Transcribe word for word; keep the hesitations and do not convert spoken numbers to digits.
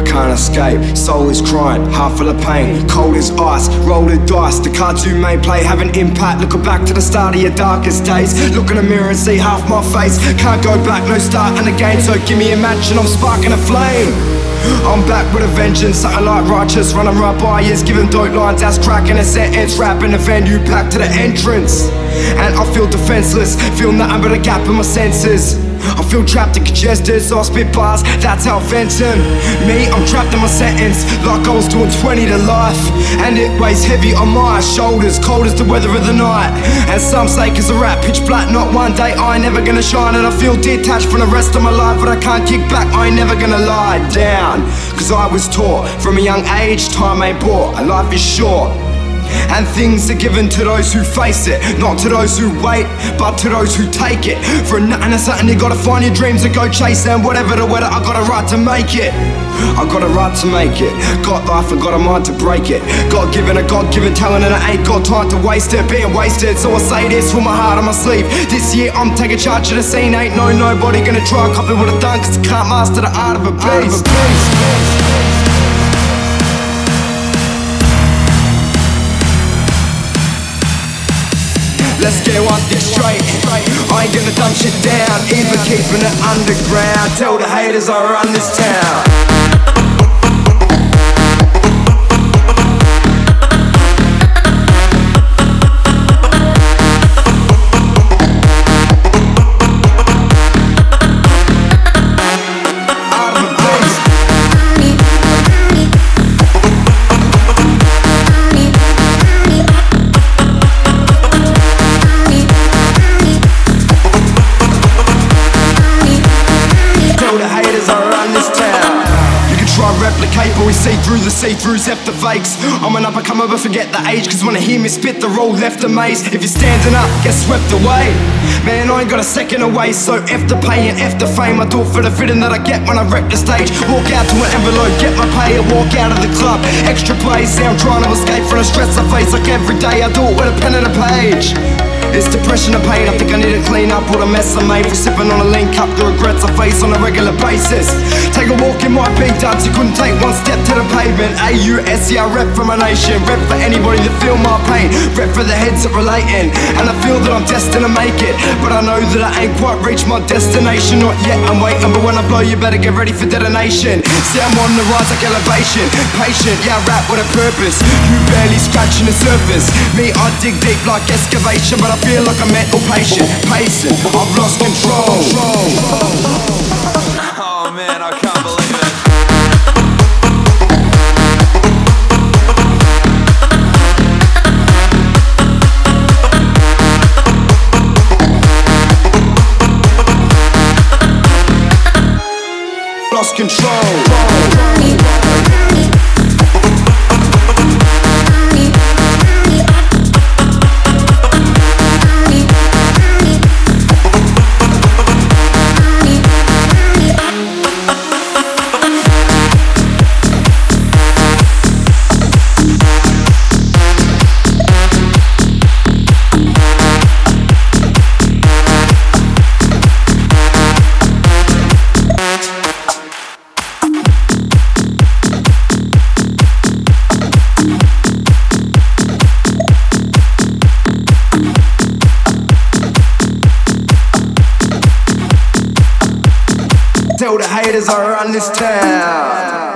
can't escape. Soul is crying, heart full of pain. Cold as ice, roll the dice. The cards you may play have an impact. Looking back to the start of your darkest days. Look in the mirror and see half my face. Can't go back, no starting again. So give me a match and I'm sparking a flame. I'm back with a vengeance, something like righteous. Running right by years, giving dope lines, ass cracking a sentence. Rapping the venue, packed to the entrance. And I feel defenseless, feel nothing but a gap in my senses. I feel trapped and congested, so I spit bars, that's how I vent them. Me, I'm trapped in my sentence, like I was doing twenty to life. And it weighs heavy on my shoulders, cold as the weather of the night. And some say cause I rap pitch black, not one day I ain't never gonna shine. And I feel detached from the rest of my life, but I can't kick back, I ain't never gonna lie down. Cause I was taught, from a young age, time ain't bought, and life is short. And things are given to those who face it, not to those who wait, but to those who take it. For nothing or something, you gotta find your dreams and go chase them. Whatever the weather, I got a right to make it. I got a right to make it. Got life and got a mind to break it. God given a God given talent and I ain't got time to waste it. Being wasted, so I say this with my heart on my sleeve. This year I'm taking charge of the scene. Ain't no nobody gonna try and copy what I've done, cause I can't master the art of a beast. Let's get one thing straight, I ain't gonna dumb shit down, even keeping it underground. Tell the haters I run this town. Replicate, but we see through the see-throughs, F the fakes. I'm an up-and-comer, but forget the age, cause when I hear me spit, they're all left amazed. If you're standing up, get swept away. Man, I ain't got a second away, so F the pay and F the fame. I do it for the feeling that I get when I wreck the stage. Walk out to an envelope, get my pay, and walk out of the club. Extra play, say I'm trying to escape from the stress I face. Like every day I do it with a pen and a page. It's depression and pain, I think I need to clean up all the mess I made for sipping on a lean cup, the regrets I face on a regular basis. Take a walk in my big dance, you couldn't take one step to the pavement. A U S E, I rep for my nation, rep for anybody that feel my pain, rep for the heads that relating. And I feel that I'm destined to make it, but I know that I ain't quite reached my destination. Not yet, I'm waiting, but when I blow you better get ready for detonation. See, I'm on the rise like elevation, patient, yeah I rap with a purpose. You barely scratching the surface, me I dig deep like excavation, but I feel like a mental patient, pacing, I've lost control. Oh man, I can't believe it. Lost control. Tell the haters I run this town.